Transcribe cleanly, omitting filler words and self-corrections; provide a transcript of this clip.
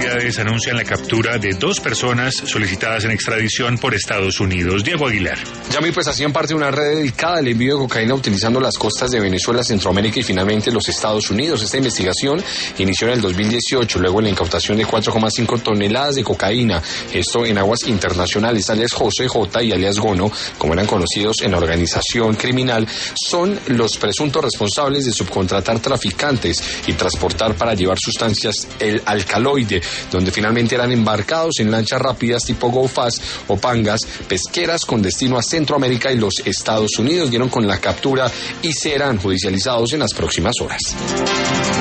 autoridades anuncian la captura de 2 personas solicitadas en extradición por Estados Unidos. Diego Aguilar. Yami, pues hacían parte de una red dedicada al envío de cocaína utilizando las costas de Venezuela, Centroamérica y finalmente los Estados Unidos. Esta investigación inició en el 2018, luego la incautación de 4,5 toneladas de cocaína, esto en aguas internacionales. Alias José J y alias Gono, como eran conocidos en la organización criminal, son los presuntos responsables de subcontratar traficantes y transportar para llevar sustancias el alcaloide, donde finalmente eran embarcados en lanchas rápidas tipo Go Fast o pangas pesqueras con destino a Centroamérica y los Estados Unidos. Dieron con la captura y serán judicializados en las próximas horas.